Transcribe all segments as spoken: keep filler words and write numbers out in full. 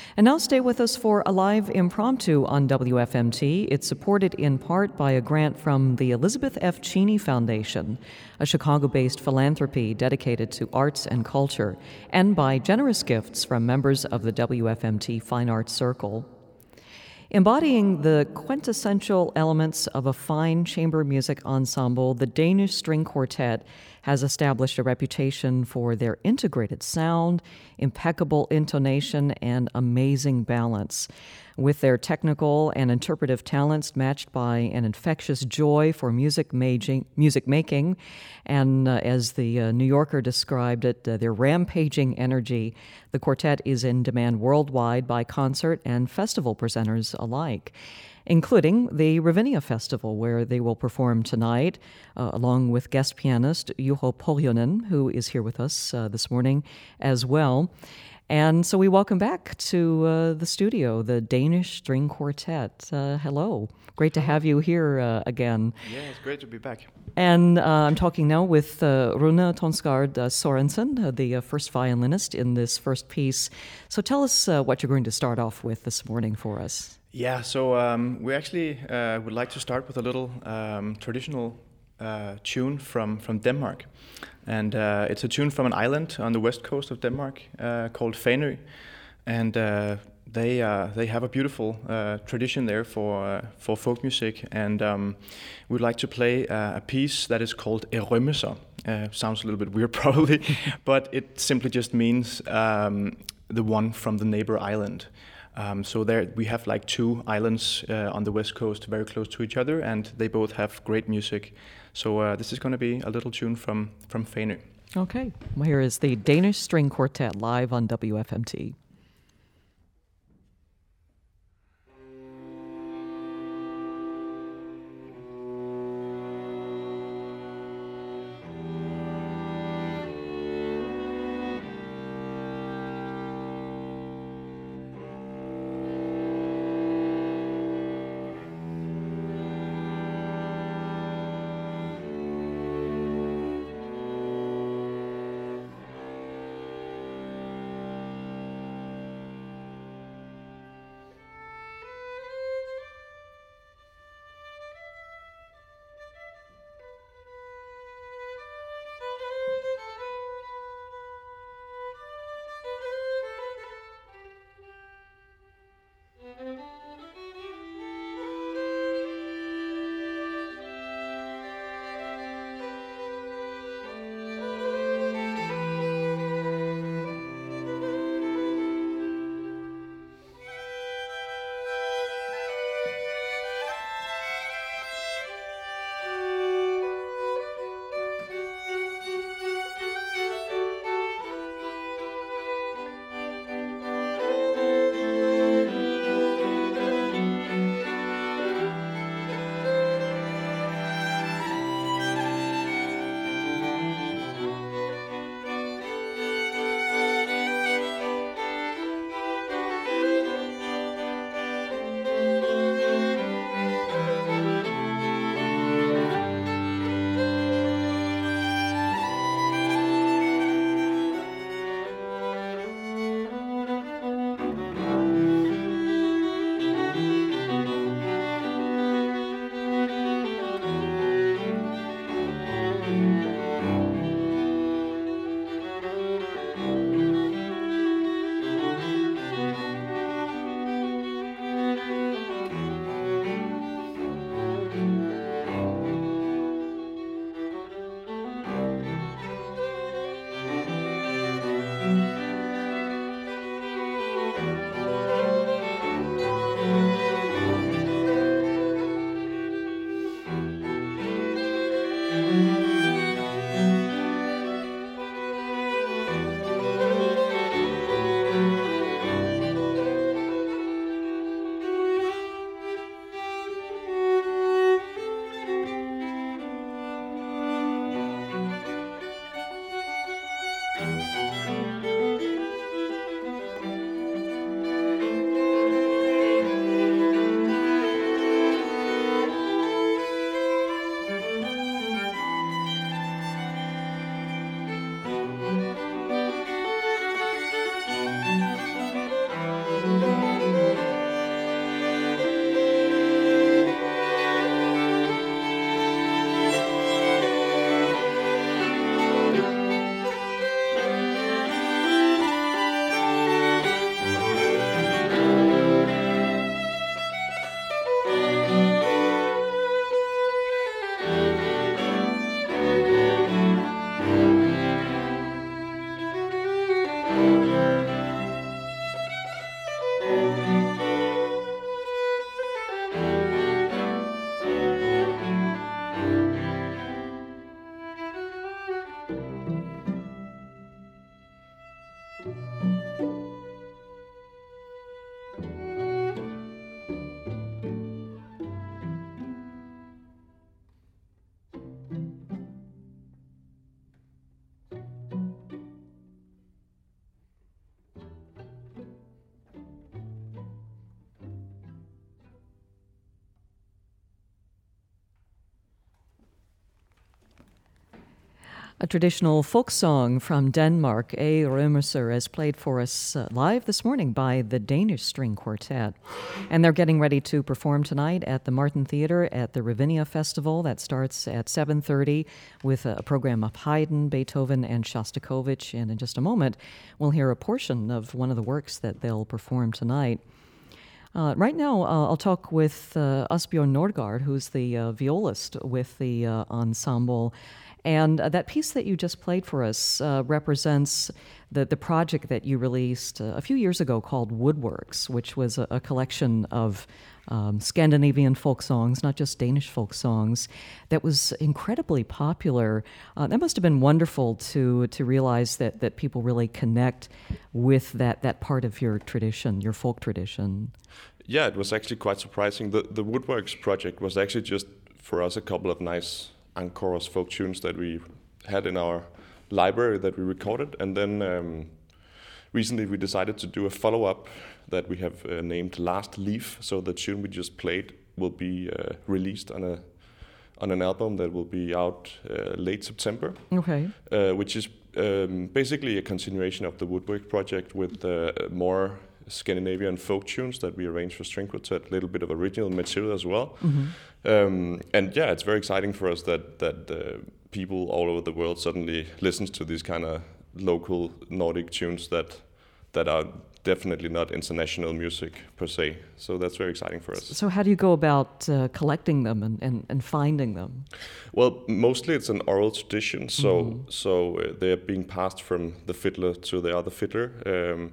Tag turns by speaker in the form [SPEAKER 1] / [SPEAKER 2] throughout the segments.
[SPEAKER 1] And now stay with us for a live impromptu on W F M T. It's supported in part by a grant from the Elizabeth F. Cheney Foundation, a Chicago-based philanthropy dedicated to arts and culture, and by generous gifts from members of the W F M T Fine Arts Circle. Embodying the quintessential elements of a fine chamber music ensemble, the Danish String Quartet has established a reputation for their integrated sound, impeccable intonation, and amazing balance. With their technical and interpretive talents matched by an infectious joy for music, maging, music making, and uh, as the uh, New Yorker described it, uh, their rampaging energy, the quartet is in demand worldwide by concert and festival presenters alike, including the Ravinia Festival, where they will perform tonight, uh, along with guest pianist Juho Pohjonen, who is here with us uh, this morning as well. And so we welcome back to uh, the studio the Danish String Quartet. Uh, hello. Great to have you here uh, again.
[SPEAKER 2] Yeah, it's great to be back.
[SPEAKER 1] And uh, I'm talking now with uh, Rune Tonsgaard uh, Sorensen, uh, the uh, first violinist in this first piece. So tell us uh, what you're going to start off with this morning for us.
[SPEAKER 2] Yeah, so um, we actually uh, would like to start with a little um, traditional uh, tune from, from Denmark. And uh, it's a tune from an island on the west coast of Denmark uh, called Fanø. And uh, they uh, they have a beautiful uh, tradition there for uh, for folk music. And um, we'd like to play uh, a piece that is called Erømmelser. Uh, sounds a little bit weird probably, but it simply just means um, the one from the neighbor island. Um, so there we have like two islands uh, on the west coast very close to each other, and they both have great music. So uh, this is going to be a little tune from, from Fanø.
[SPEAKER 1] Okay, well, here is the Danish String Quartet live on W F M T. A traditional folk song from Denmark, A. Rømerser, is played for us uh, live this morning by the Danish String Quartet. And they're getting ready to perform tonight at the Martin Theater at the Ravinia Festival. That starts at seven thirty with a program of Haydn, Beethoven, and Shostakovich. And in just a moment, we'll hear a portion of one of the works that they'll perform tonight. Uh, right now, uh, I'll talk with uh, Asbjørn Nordgaard, who's the uh, violist with the uh, ensemble. And uh, that piece that you just played for us uh, represents the, the project that you released uh, a few years ago called Woodworks, which was a, a collection of um, Scandinavian folk songs, not just Danish folk songs, that was incredibly popular. Uh, that must have been wonderful to to realize that, that people really connect with that, that part of your tradition, your folk tradition.
[SPEAKER 3] Yeah, it was actually quite surprising. The, the Woodworks project was actually just, for us, a couple of nice encores folk tunes that we had in our library that we recorded, and then um, recently we decided to do a follow-up that we have uh, named Last Leaf. So the tune we just played will be uh, released on a on an album that will be out uh, late September.
[SPEAKER 1] Okay.
[SPEAKER 3] Uh, which is um, basically a continuation of the Woodwork project with uh, more Scandinavian folk tunes that we arranged for string quartet, a little bit of original material as well. Mm-hmm. Um, and yeah, it's very exciting for us that that uh, people all over the world suddenly listens to these kind of local Nordic tunes that that are definitely not international music per se. So that's very exciting for us.
[SPEAKER 1] So how do you go about uh, collecting them and, and, and finding them?
[SPEAKER 3] Well, mostly it's an oral tradition. So mm-hmm. so uh, they're being passed from the fiddler to the other fiddler. Um,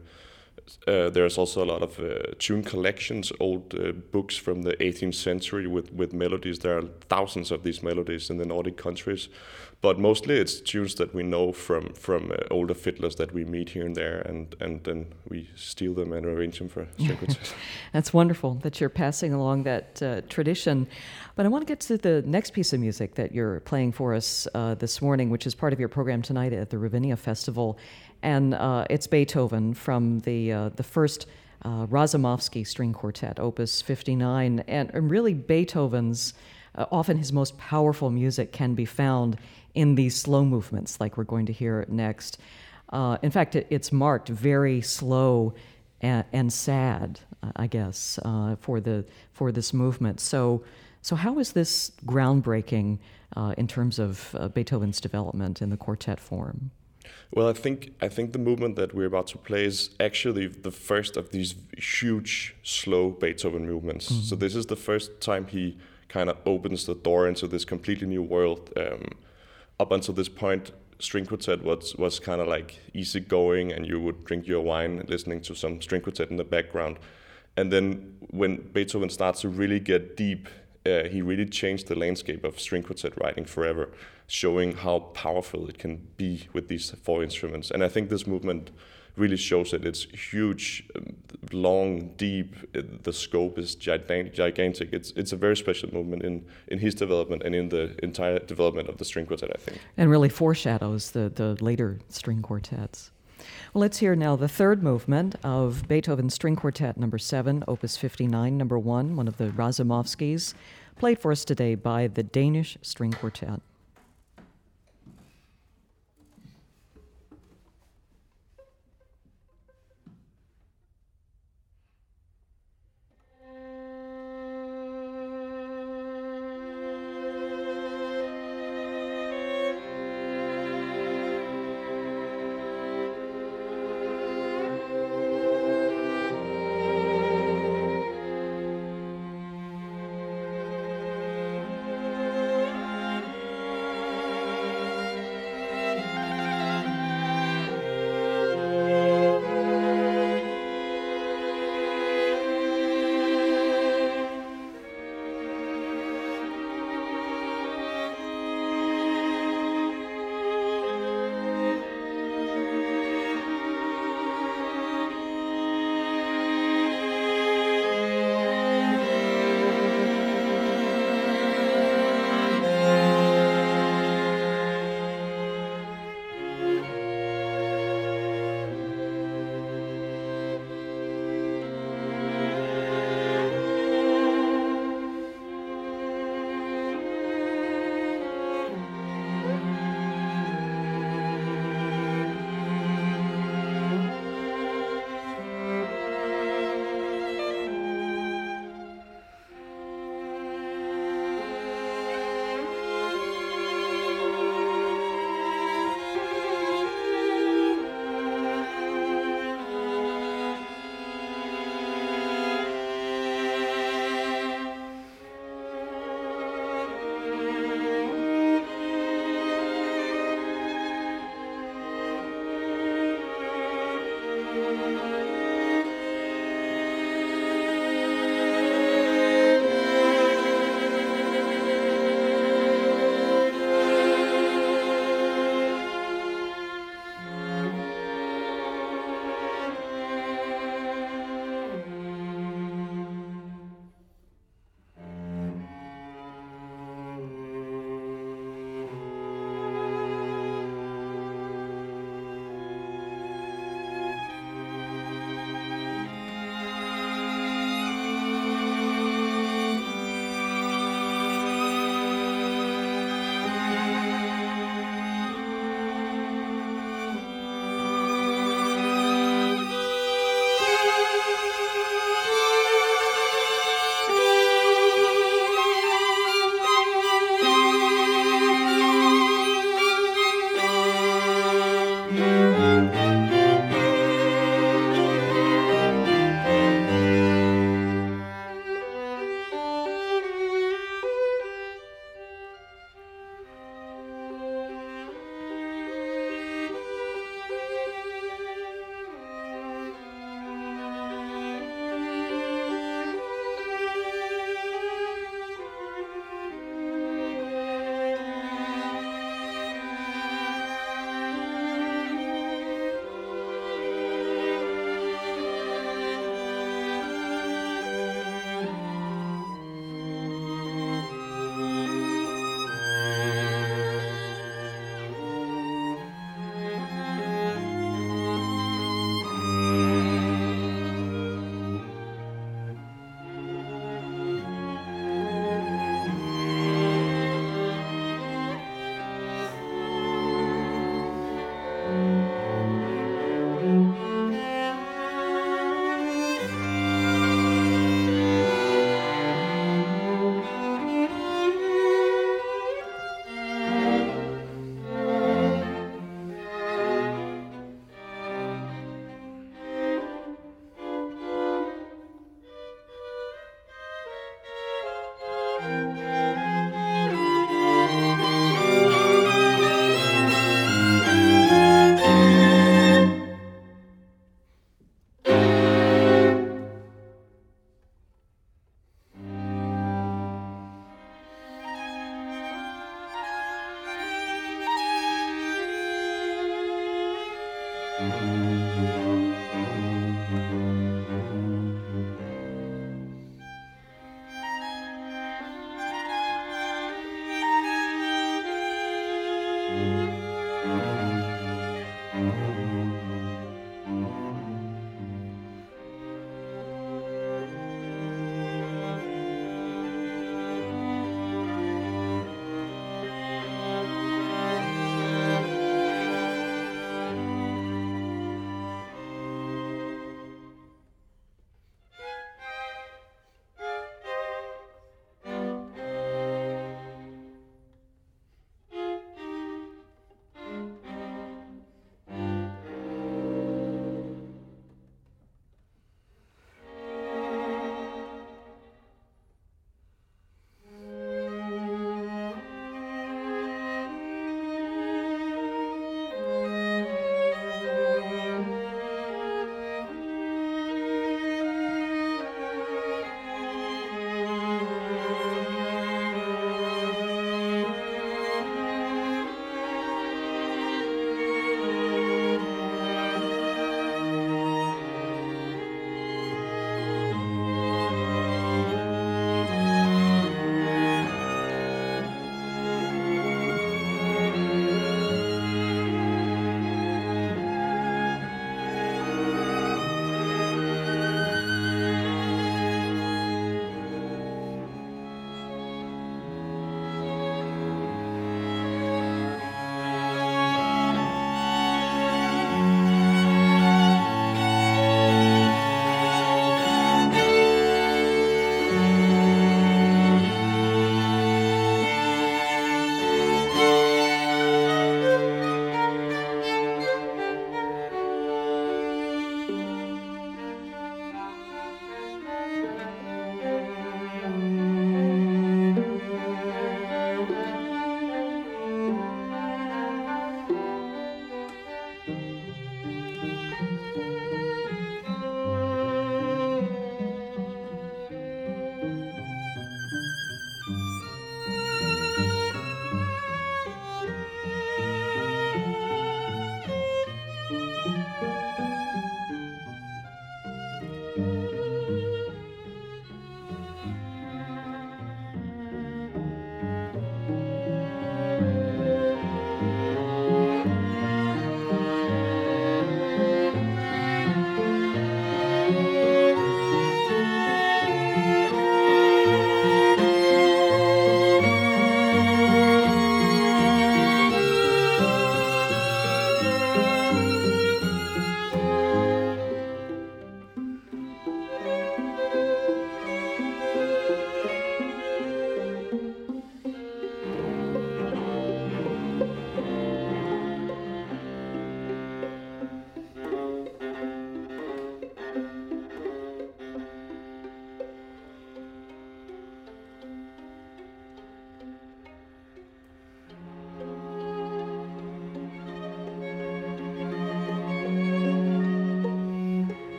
[SPEAKER 3] Uh, there's also a lot of uh, tune collections, old uh, books from the eighteenth century with, with melodies. There are thousands of these melodies in the Nordic countries, but mostly it's tunes that we know from from uh, older fiddlers that we meet here and there, and, and then we steal them and arrange them for string quartet.
[SPEAKER 1] That's wonderful that you're passing along that uh, tradition. But I want to get to the next piece of music that you're playing for us uh, this morning, which is part of your program tonight at the Ravinia Festival. And uh, it's Beethoven from the uh, the first uh, Razumovsky String Quartet, Opus fifty-nine. And, and really Beethoven's, uh, often his most powerful music can be found in these slow movements like we're going to hear next. Uh, in fact, it, it's marked very slow and, and sad, I guess, uh, for the for this movement. So, so how is this groundbreaking uh, in terms of uh, Beethoven's development in the quartet form?
[SPEAKER 3] Well, I think I think the movement that we're about to play is actually the first of these huge, slow Beethoven movements. Mm-hmm. So this is the first time he kind of opens the door into this completely new world. Um, up until this point, string quartet was was kind of like easygoing, and you would drink your wine listening to some string quartet in the background. And then when Beethoven starts to really get deep, uh, he really changed the landscape of string quartet writing forever, showing how powerful it can be with these four instruments. And I think this movement really shows it. It's huge, long, deep. The scope is gigantic. It's it's a very special movement in, in his development and in the entire development of the string quartet, I think.
[SPEAKER 1] And really foreshadows the, the later string quartets. Well, let's hear now the third movement of Beethoven's String Quartet number seven, Opus fifty-nine, number one, one of the Razumovskys, played for us today by the Danish String Quartet.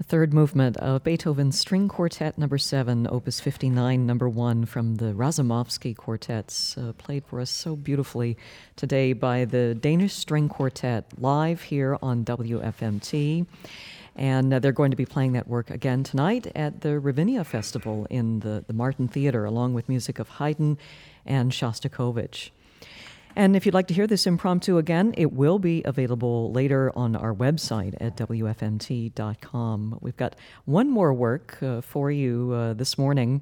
[SPEAKER 1] The third movement of Beethoven's String Quartet Number Seven, Opus fifty-nine, Number One, from the Razumovsky Quartets, uh, played for us so beautifully today by the Danish String Quartet, live here on W F M T. And uh, they're going to be playing that work again tonight at the Ravinia Festival in the, the Martin Theater, along with music of Haydn and Shostakovich. And if you'd like to hear this impromptu again, it will be available later on our website at W F M T dot com. We've got one more work uh, for you uh, this morning.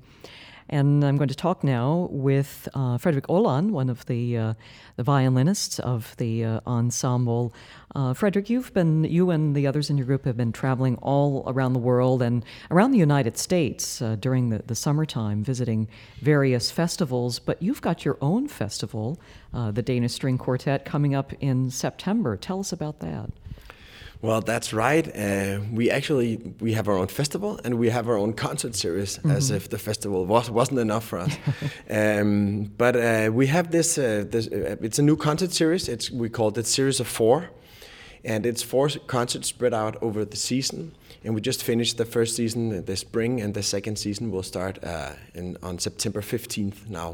[SPEAKER 1] And I'm going to talk now with uh, Fredrik Åhland, one of the uh, the violinists of the uh, ensemble. Uh, Fredrik, you've been, you and the others in your group have been traveling all around the world and around the United States uh, during the, the summertime, visiting various festivals. But you've got your own festival, uh, the Danish String Quartet, coming up in September. Tell us about that.
[SPEAKER 4] Well, that's right. Uh, we actually we have our own festival and we have our own concert series, mm-hmm. as if the festival was wasn't enough for us. um, but uh, we have this. Uh, this uh, it's a new concert series. It's we called it Series of Four, and it's four concerts spread out over the season. And we just finished the first season this spring, and the second season will start uh, in on September fifteenth now.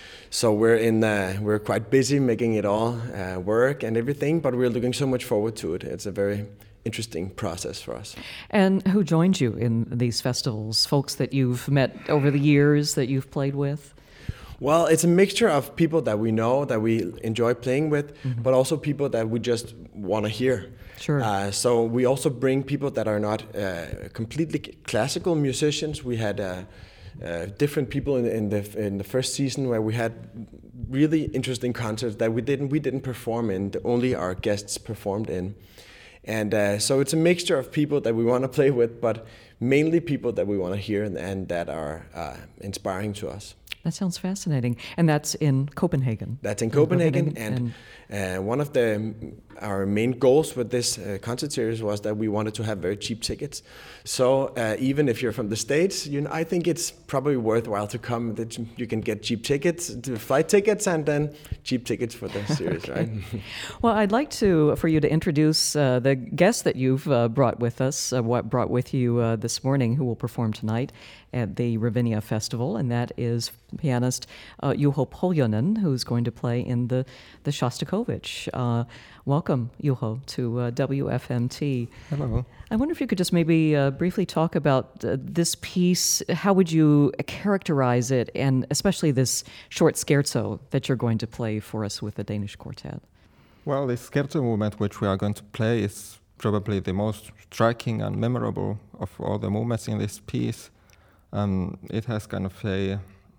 [SPEAKER 4] So we're in. Uh, we're quite busy making it all uh, work and everything, but we're looking so much forward to it. It's a very interesting process for us.
[SPEAKER 1] And who joined you in these festivals? Folks that you've met over the years that you've played with?
[SPEAKER 4] Well, it's a mixture of people that we know, that we enjoy playing with, mm-hmm. but also people that we just want to hear.
[SPEAKER 1] Sure.
[SPEAKER 4] Uh, so we also bring people that are not uh, completely classical musicians. We had. Uh, Uh, different people in, in the in the first season where we had really interesting concerts that we didn't we didn't perform in. Only our guests performed in, and uh, so it's a mixture of people that we want to play with, but mainly people that we want to hear and, and that are uh, inspiring to us.
[SPEAKER 1] That sounds fascinating, and that's in Copenhagen.
[SPEAKER 4] That's in Copenhagen, in Copenhagen and, and uh, one of the our main goals with this uh, concert series was that we wanted to have very cheap tickets. So uh, even if you're from the States, you know, I think it's probably worthwhile to come. That you can get cheap tickets, flight tickets, and then cheap tickets for the series,
[SPEAKER 1] okay.
[SPEAKER 4] Right?
[SPEAKER 1] Well, I'd like to for you to introduce uh, the guest that you've uh, brought with us, uh, what brought with you uh, this morning, who will perform tonight at the Ravinia Festival, and that is pianist uh, Juho Pohjonen, who's going to play in the the Shostakovich. Uh, welcome, Juho, to uh, W F M T.
[SPEAKER 5] Hello.
[SPEAKER 1] I wonder if you could just maybe uh, briefly talk about uh, this piece. How would you characterize it, and especially this short scherzo that you're going to play for us with the Danish Quartet?
[SPEAKER 5] Well, this scherzo movement which we are going to play is probably the most striking and memorable of all the movements in this piece. Um, it has kind of a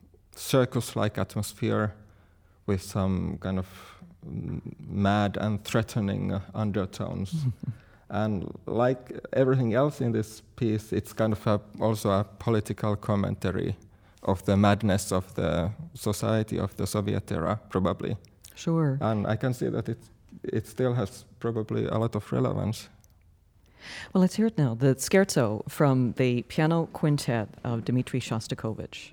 [SPEAKER 5] circus-like atmosphere with some kind of mad and threatening uh, undertones. And like everything else in this piece, it's kind of a, also a political commentary of the madness of the society of the Soviet era, probably.
[SPEAKER 1] Sure.
[SPEAKER 5] And I can see that it it still has probably a lot of relevance.
[SPEAKER 1] Well, let's hear it now. The scherzo from the piano quintet of Dmitri Shostakovich.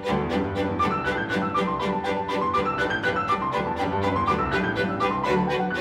[SPEAKER 6] Thank you.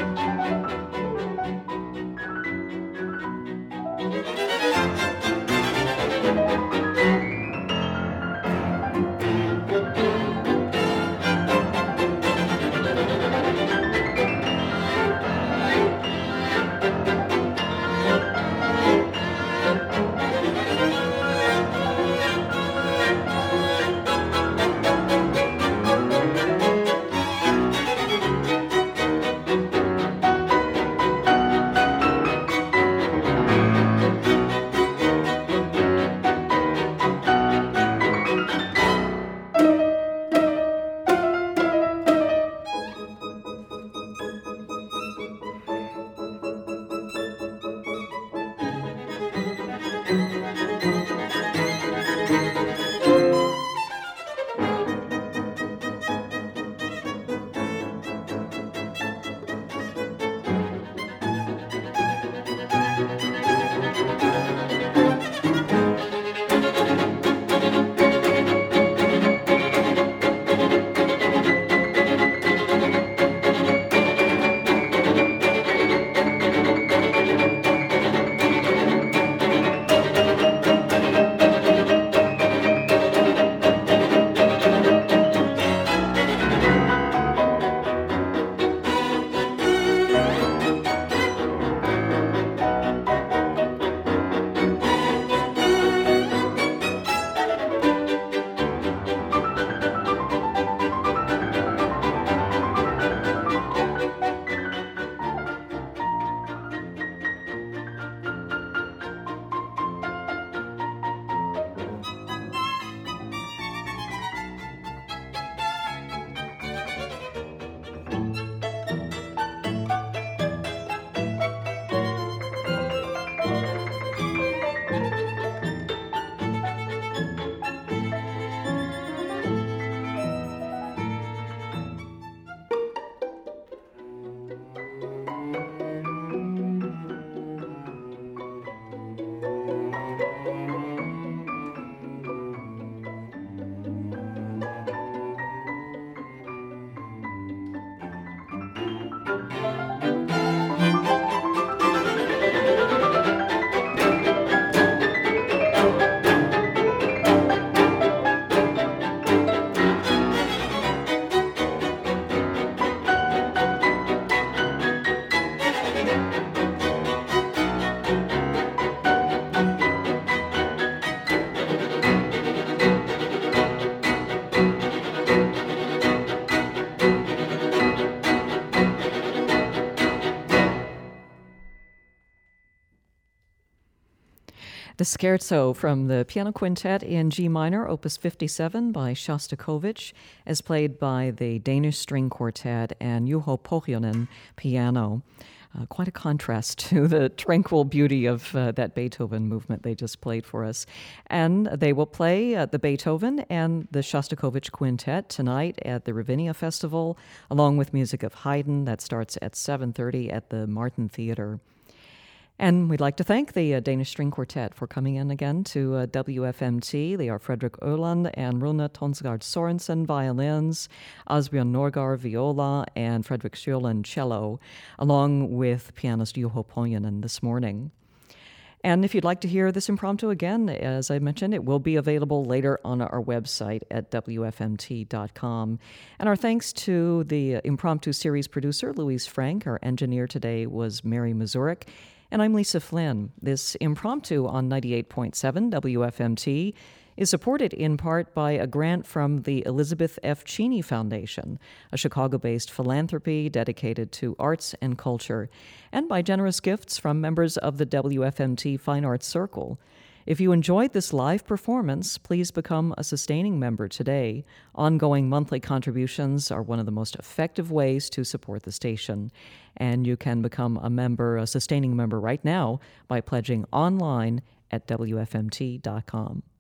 [SPEAKER 1] The Scherzo from the Piano Quintet in G minor, opus fifty-seven by Shostakovich, as played by the Danish String Quartet and Juho Pohjonen piano. Uh, quite a contrast to the tranquil beauty of uh, that Beethoven movement they just played for us. And they will play uh, the Beethoven and the Shostakovich Quintet tonight at the Ravinia Festival, along with music of Haydn. That starts at seven thirty at the Martin Theater. And we'd like to thank the uh, Danish String Quartet for coming in again to uh, W F M T. They are Fredrik Öland and Rune Tonsgaard Sorensen, violins, Asbjørn Norgard, viola, and Fredrik Sjølen, cello, along with pianist Juho Pohjonen this morning. And if you'd like to hear this impromptu again, as I mentioned, it will be available later on our website at W F M T dot com. And our thanks to the impromptu series producer, Louise Frank. Our engineer today was Mary Mazurik. And I'm Lisa Flynn. This impromptu on ninety-eight point seven W F M T is supported in part by a grant from the Elizabeth F. Cheney Foundation, a Chicago-based philanthropy dedicated to arts and culture, and by generous gifts from members of the W F M T Fine Arts Circle. If you enjoyed this live performance, please become a sustaining member today. Ongoing monthly contributions are one of the most effective ways to support the station. And you can become a member, a sustaining member right now by pledging online at W F M T dot com.